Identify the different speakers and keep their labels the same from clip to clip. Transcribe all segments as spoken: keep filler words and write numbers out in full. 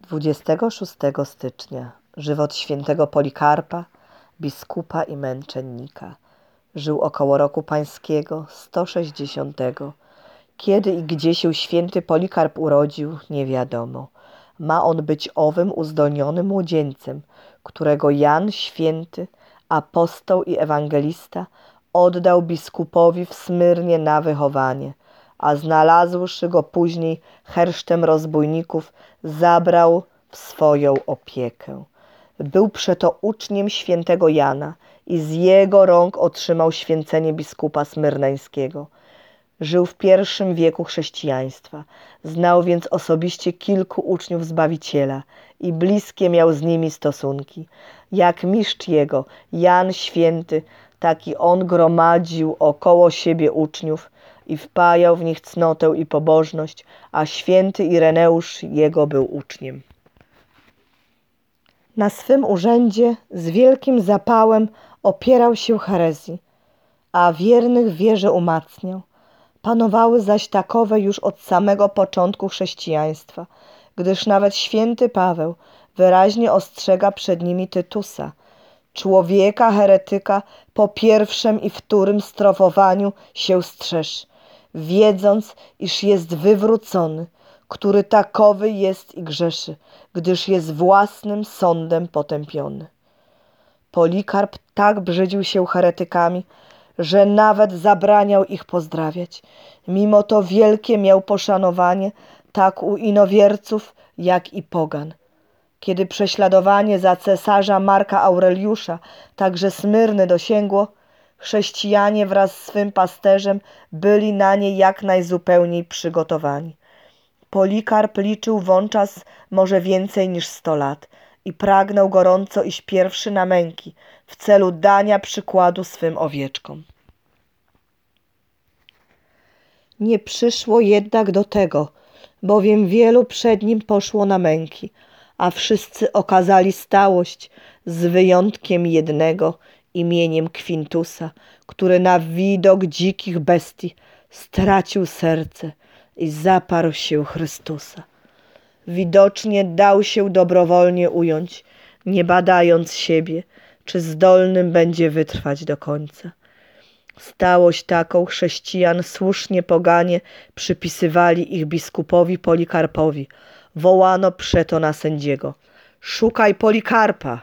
Speaker 1: dwudziestego szóstego stycznia żywot świętego Polikarpa, biskupa i męczennika. Żył około roku pańskiego sto sześćdziesiątego. Kiedy i gdzie się święty Polikarp urodził, nie wiadomo. Ma on być owym uzdolnionym młodzieńcem, którego Jan Święty, apostoł i ewangelista, oddał biskupowi w Smyrnie na wychowanie, a znalazłszy go później hersztem rozbójników, zabrał w swoją opiekę. Był przeto uczniem świętego Jana i z jego rąk otrzymał święcenie biskupa smyrneńskiego. Żył w pierwszym wieku chrześcijaństwa. Znał więc osobiście kilku uczniów Zbawiciela i bliskie miał z nimi stosunki. Jak mistrz jego, Jan Święty, taki on gromadził około siebie uczniów i wpajał w nich cnotę i pobożność, a święty Ireneusz jego był uczniem. Na swym urzędzie z wielkim zapałem opierał się herezji, a wiernych w wierze umacniał. Panowały zaś takowe już od samego początku chrześcijaństwa, gdyż nawet święty Paweł wyraźnie ostrzega przed nimi Tytusa, człowieka heretyka po pierwszym i wtórym strofowaniu się strzeż, wiedząc, iż jest wywrócony, który takowy jest i grzeszy, gdyż jest własnym sądem potępiony. Polikarp tak brzydził się heretykami, że nawet zabraniał ich pozdrawiać. Mimo to wielkie miał poszanowanie tak u inowierców, jak i pogan. Kiedy prześladowanie za cesarza Marka Aureliusza także Smyrny dosięgło, chrześcijanie wraz z swym pasterzem byli na nie jak najzupełniej przygotowani. Polikarp liczył wówczas może więcej niż sto lat i pragnął gorąco iść pierwszy na męki w celu dania przykładu swym owieczkom. Nie przyszło jednak do tego, bowiem wielu przed nim poszło na męki, a wszyscy okazali stałość z wyjątkiem jednego imieniem Quintusa, który na widok dzikich bestii stracił serce i zaparł się Chrystusa. Widocznie dał się dobrowolnie ująć, nie badając siebie, czy zdolnym będzie wytrwać do końca. Stałość taką chrześcijan słusznie poganie przypisywali ich biskupowi Polikarpowi. Wołano przeto na sędziego: szukaj Polikarpa!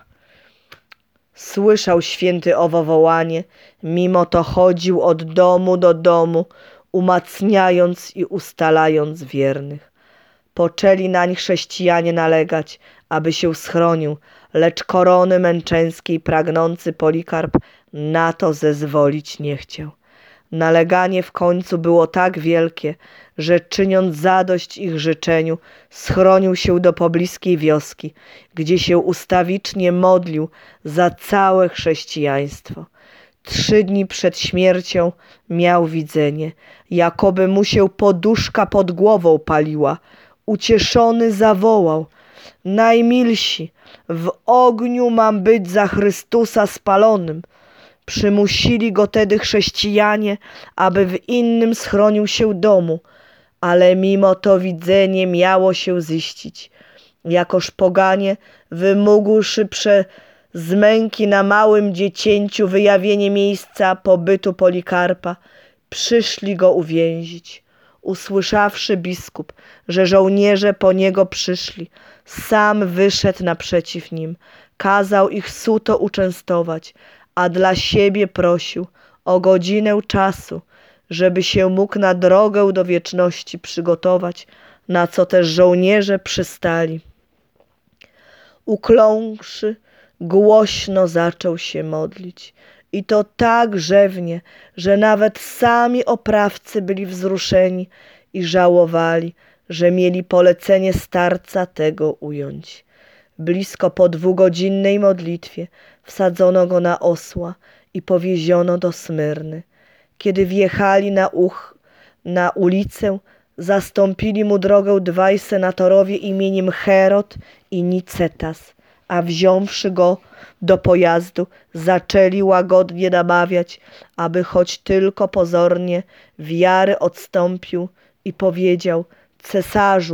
Speaker 1: Słyszał święty owo wołanie, mimo to chodził od domu do domu, umacniając i ustalając wiernych. Poczęli nań chrześcijanie nalegać, aby się schronił, lecz korony męczeńskiej pragnący Polikarp na to zezwolić nie chciał. Naleganie w końcu było tak wielkie, że czyniąc zadość ich życzeniu, schronił się do pobliskiej wioski, gdzie się ustawicznie modlił za całe chrześcijaństwo. Trzy dni przed śmiercią miał widzenie, jakoby mu się poduszka pod głową paliła. Ucieszony zawołał: najmilsi, w ogniu mam być za Chrystusa spalonym. Przymusili go tedy chrześcijanie, aby w innym schronił się domu, ale mimo to widzenie miało się ziścić. Jakoż poganie, wymógłszy prze z męki na małym dziecięciu wyjawienie miejsca pobytu Polikarpa, przyszli go uwięzić. Usłyszawszy biskup, że żołnierze po niego przyszli, sam wyszedł naprzeciw nim, kazał ich suto uczęstować, a dla siebie prosił o godzinę czasu, żeby się mógł na drogę do wieczności przygotować, na co też żołnierze przystali. Ukląkłszy, głośno zaczął się modlić i to tak rzewnie, że nawet sami oprawcy byli wzruszeni i żałowali, że mieli polecenie starca tego ująć. Blisko po dwugodzinnej modlitwie wsadzono go na osła i powieziono do Smyrny. Kiedy wjechali na, uch, na ulicę, zastąpili mu drogę dwaj senatorowie imieniem Herod i Nicetas, a wziąwszy go do pojazdu, zaczęli łagodnie namawiać, aby choć tylko pozornie wiary odstąpił i powiedział: cesarzu,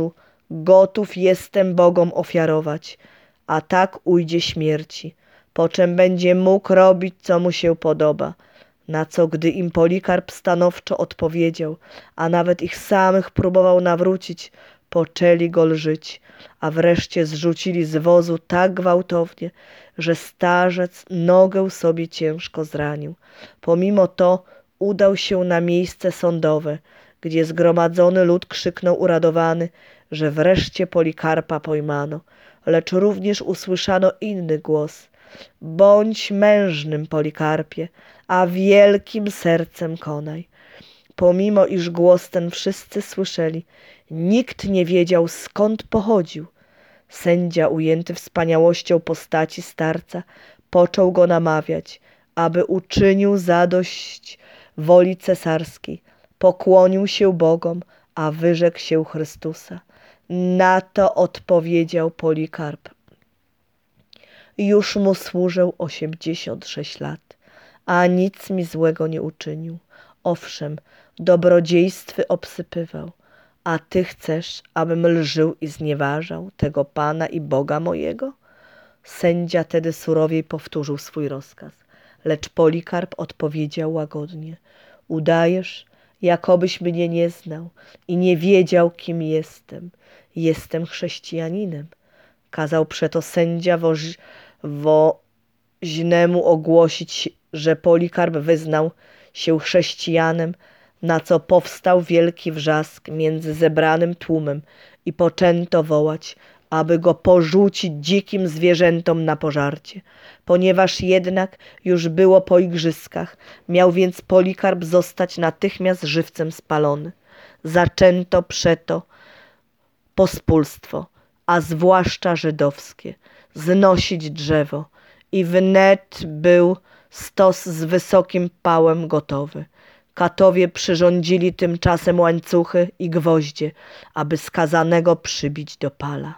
Speaker 1: Gotów jestem Bogom ofiarować, a tak ujdzie śmierci, po czym będzie mógł robić, co mu się podoba. Na co gdy im Polikarp stanowczo odpowiedział, a nawet ich samych próbował nawrócić, poczęli go lżyć, a wreszcie zrzucili z wozu tak gwałtownie, że starzec nogę sobie ciężko zranił. Pomimo to udał się na miejsce sądowe, gdzie zgromadzony lud krzyknął uradowany, że wreszcie Polikarpa pojmano, lecz również usłyszano inny głos: bądź mężnym, Polikarpie, a wielkim sercem konaj. Pomimo iż głos ten wszyscy słyszeli, nikt nie wiedział, skąd pochodził. Sędzia, ujęty wspaniałością postaci starca, począł go namawiać, aby uczynił zadość woli cesarskiej, pokłonił się Bogom, a wyrzekł się Chrystusa. Na to odpowiedział Polikarp: już mu służę osiemdziesiąt sześć lat, a nic mi złego nie uczynił. Owszem, dobrodziejstwy obsypywał, a ty chcesz, abym lżył i znieważał tego Pana i Boga mojego? Sędzia tedy surowiej powtórzył swój rozkaz, lecz Polikarp odpowiedział łagodnie: udajesz, jakobyś mnie nie znał i nie wiedział, kim jestem. Jestem chrześcijaninem. Kazał przeto sędzia woż, woźnemu ogłosić, że Polikarp wyznał się chrześcijanem, na co powstał wielki wrzask między zebranym tłumem i poczęto wołać, aby go porzucić dzikim zwierzętom na pożarcie. Ponieważ jednak już było po igrzyskach, miał więc Polikarp zostać natychmiast żywcem spalony. Zaczęto przeto pospólstwo, a zwłaszcza żydowskie, znosić drzewo i wnet był stos z wysokim pałem gotowy. Katowie przyrządzili tymczasem łańcuchy i gwoździe, aby skazanego przybić do pala.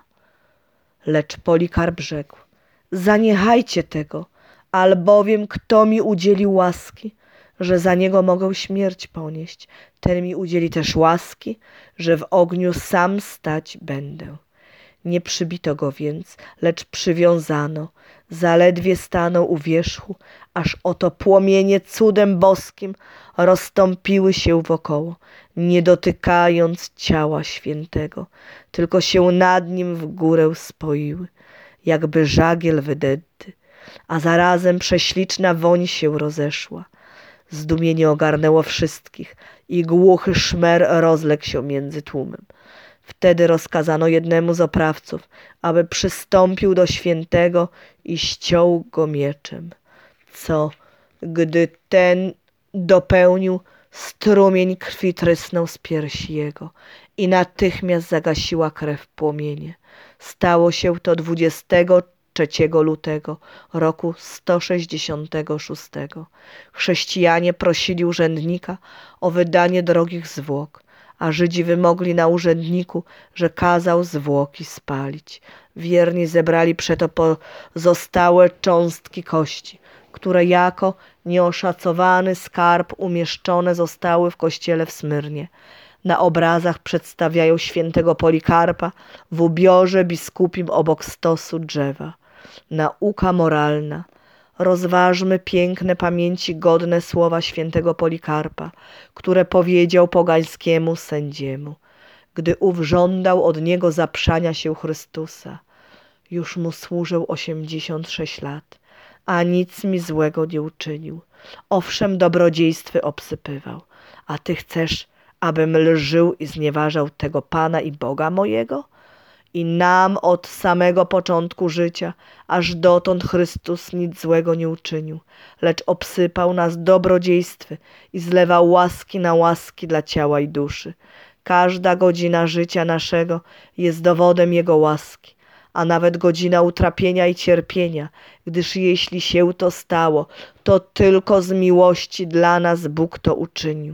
Speaker 1: Lecz Polikarp rzekł: zaniechajcie tego, albowiem kto mi udzieli łaski, że za niego mogę śmierć ponieść, ten mi udzieli też łaski, że w ogniu sam stać będę. Nie przybito go więc, lecz przywiązano. Zaledwie stanął u wierzchu, aż oto płomienie cudem boskim rozstąpiły się wokoło, nie dotykając ciała świętego, tylko się nad nim w górę spoiły, jakby żagiel wydęty, a zarazem prześliczna woń się rozeszła. Zdumienie ogarnęło wszystkich i głuchy szmer rozległ się między tłumem. Wtedy rozkazano jednemu z oprawców, aby przystąpił do świętego i ściął go mieczem. Co, gdy ten dopełnił, strumień krwi trysnął z piersi jego i natychmiast zagasiła krew płomienie. Stało się to dwudziestego trzeciego lutego roku sto sześćdziesiątego szóstego. Chrześcijanie prosili urzędnika o wydanie drogich zwłok, a Żydzi wymogli na urzędniku, że kazał zwłoki spalić. Wierni zebrali przeto pozostałe cząstki kości, które jako nieoszacowany skarb umieszczone zostały w kościele w Smyrnie. Na obrazach przedstawiają świętego Polikarpa w ubiorze biskupim obok stosu drzewa. Nauka moralna. Rozważmy piękne pamięci godne słowa świętego Polikarpa, które powiedział pogańskiemu sędziemu, gdy ów żądał od niego zaprzania się Chrystusa. Już mu służył osiemdziesiąt sześć lat, a nic mi złego nie uczynił. Owszem, dobrodziejstwy obsypywał, a ty chcesz, abym lżył i znieważał tego Pana i Boga mojego? I nam od samego początku życia, aż dotąd Chrystus nic złego nie uczynił, lecz obsypał nas dobrodziejstwy i zlewał łaski na łaski dla ciała i duszy. Każda godzina życia naszego jest dowodem Jego łaski, a nawet godzina utrapienia i cierpienia, gdyż jeśli się to stało, to tylko z miłości dla nas Bóg to uczynił.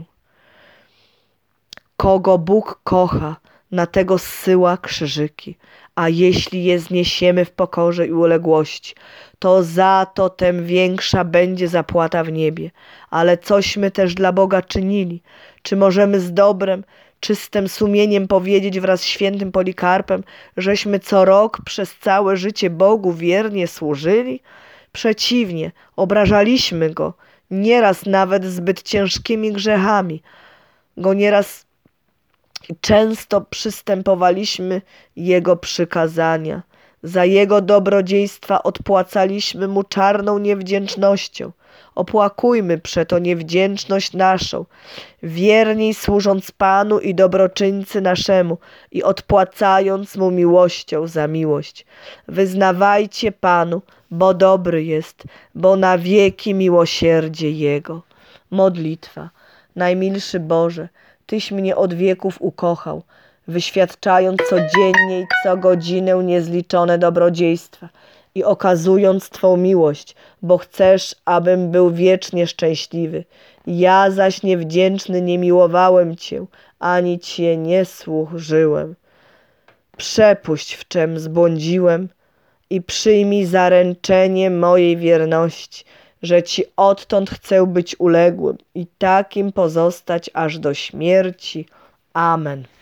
Speaker 1: Kogo Bóg kocha, na tego zsyła krzyżyki, a jeśli je zniesiemy w pokorze i uległości, to za to tem większa będzie zapłata w niebie. Ale cośmy też dla Boga czynili? Czy możemy z dobrem, czystym sumieniem powiedzieć wraz z świętym Polikarpem, żeśmy co rok przez całe życie Bogu wiernie służyli? Przeciwnie, obrażaliśmy Go, nieraz nawet zbyt ciężkimi grzechami. Go nieraz często przystępowaliśmy Jego przykazania. Za Jego dobrodziejstwa odpłacaliśmy Mu czarną niewdzięcznością. Opłakujmy przeto niewdzięczność naszą, wierniej służąc Panu i dobroczyńcy naszemu i odpłacając Mu miłością za miłość. Wyznawajcie Panu, bo dobry jest, bo na wieki miłosierdzie Jego. Modlitwa. Najmilszy Boże, Tyś mnie od wieków ukochał, wyświadczając codziennie i co godzinę niezliczone dobrodziejstwa i okazując Twą miłość, bo chcesz, abym był wiecznie szczęśliwy. Ja zaś niewdzięczny nie miłowałem Cię, ani Cię nie służyłem. Przepuść, w czem zbłądziłem i przyjmij zaręczenie mojej wierności, że Ci odtąd chcę być uległym i takim pozostać aż do śmierci. Amen.